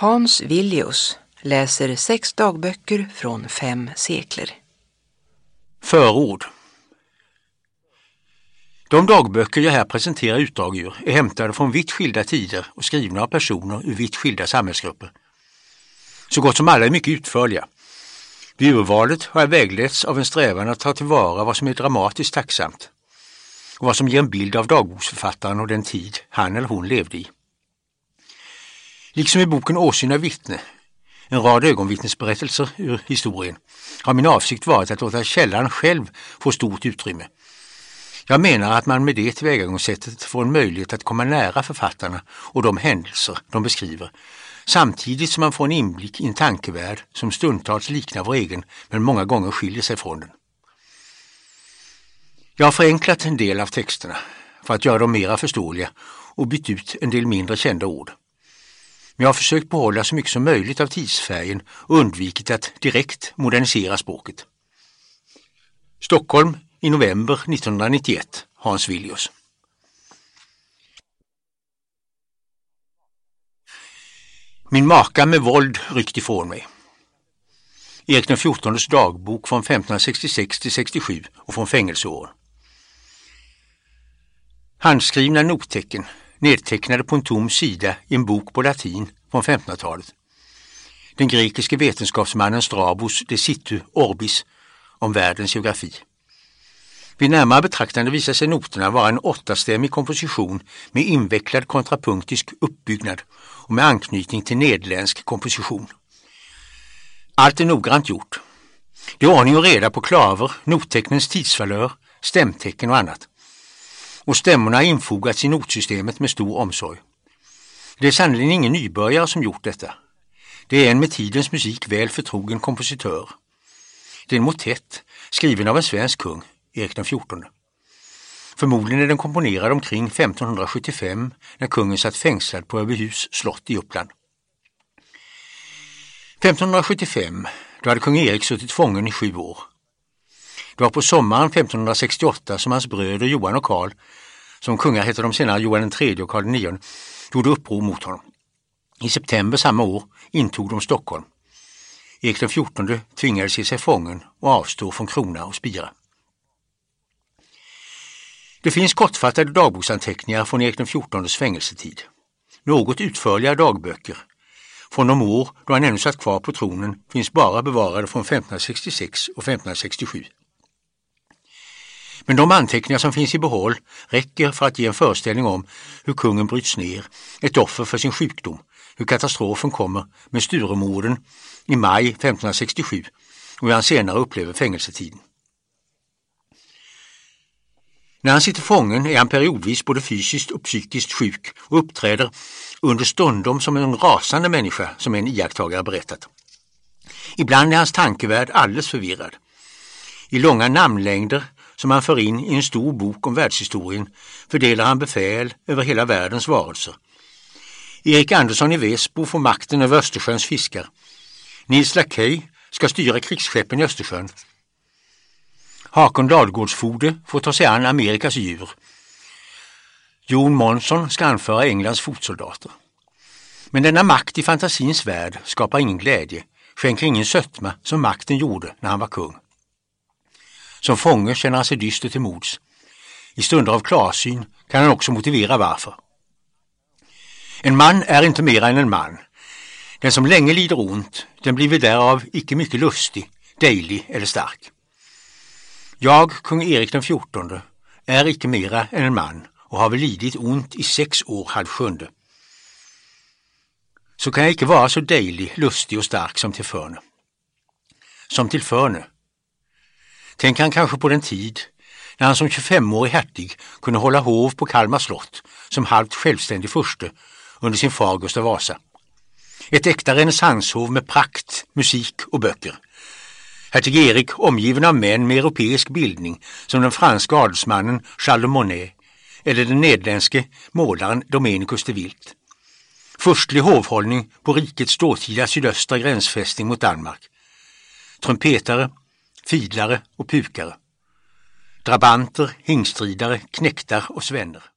Hans Villius läser 6 dagböcker från 5 sekler. Förord. De dagböcker jag här presenterar utdrag ur är hämtade från vitt skilda tider och skrivna av personer ur vitt skilda samhällsgrupper. Så gott som alla är mycket utförliga. Vid urvalet har jag vägletts av en strävan att ta tillvara vad som är dramatiskt tacksamt och vad som ger en bild av dagboksförfattaren och den tid han eller hon levde i. Liksom i boken Åsyna vittne, en rad ögonvittnesberättelser ur historien, har min avsikt varit att låta källan själv få stort utrymme. Jag menar att man med det tillvägagångssättet får en möjlighet att komma nära författarna och de händelser de beskriver, samtidigt som man får en inblick i en tankevärld som stundtals liknar vår egen men många gånger skiljer sig från den. Jag har förenklat en del av texterna för att göra dem mera förståeliga och bytt ut en del mindre kända ord. Men jag har försökt behålla så mycket som möjligt av tidsfärgen och undvikit att direkt modernisera språket. Stockholm i november 1991, Hans Villius. Min maka med våld ryckt ifrån mig. Erik XIVs dagbok från 1566 till 67 och från fängelseår. Handskrivna nottecken nedtecknade på en tom sida i en bok på latin från 1500-talet. Den grekiske vetenskapsmannen Strabos De Situ Orbis om världens geografi. Vid närmare betraktande visar sig noterna vara en 8-stämmig komposition med invecklad kontrapunktisk uppbyggnad och med anknytning till nederländsk komposition. Allt är noggrant gjort. Det är ordning och reda på klaver, nottecknens tidsvalör, stämtecken och annat. Och stämmorna har infogats i notsystemet med stor omsorg. Det är sannolikt ingen nybörjare som gjort detta. Det är en med tidens musik väl förtrogen kompositör. Det är en motett skriven av en svensk kung, Erik XIV. Förmodligen är den komponerad omkring 1575 när kungen satt fängslad på Överhus slott i Uppland. 1575, då hade kung Erik suttit fången i 7 år. Det var på sommaren 1568 som hans bröder Johan och Karl, som kungar hette de senare Johan III och Karl IX, gjorde uppror mot honom. I september samma år intog de Stockholm. Erik XIV tvingades ge sig fången och avstå från krona och spira. Det finns kortfattade dagboksanteckningar från Erik XIVs fängelsetid. Något utförliga dagböcker från de år då han ännu satt kvar på tronen finns bara bevarade från 1566 och 1567. Men de anteckningar som finns i behåll räcker för att ge en föreställning om hur kungen bryts ner, ett offer för sin sjukdom, hur katastrofen kommer med Sturemorden i maj 1567 och hur han senare upplever fängelsetiden. När han sitter fången är han periodvis både fysiskt och psykiskt sjuk och uppträder understundom som en rasande människa, som en iakttagare berättat. Ibland är hans tankevärld alldeles förvirrad. I långa namnlängder som han för in i en stor bok om världshistorien fördelar han befäl över hela världens varelser. Erik Andersson i Väsbo får makten över Östersjöns fiskar. Nils Lackey ska styra krigsskeppen i Östersjön. Hakon Ladugårdsfode får ta sig an Amerikas djur. Jon Månsson ska anföra Englands fotsoldater. Men denna makt i fantasins värld skapar ingen glädje, skänker ingen sötma som makten gjorde när han var kung. Som fånge känner han sig dyster till mods. I stunder av klarsyn kan han också motivera varför. En man är inte mer än en man. Den som länge lider ont, den blir därav icke mycket lustig, dejlig eller stark. Jag, kung Erik XIV, är icke mera än en man och har väl lidit ont i 6 år halvsjunde. Så kan jag icke vara så dejlig, lustig och stark som till förne. Som till förne. Tänk han kanske på den tid när han som 25-årig hertig kunde hålla hov på Kalmar slott som halvt självständig furste under sin far Gustav Vasa. Ett äkta renässanshov med prakt, musik och böcker. Hertig Erik omgiven av män med europeisk bildning som den franska adelsmannen Charles de Monet eller den nederländske målaren Domenicus de Wilt. Furstlig hovhållning på rikets dåtida sydöstra gränsfästning mot Danmark. Trumpetare, fidlare och pukare. Drabanter, hingstridare, knäktar och svenner.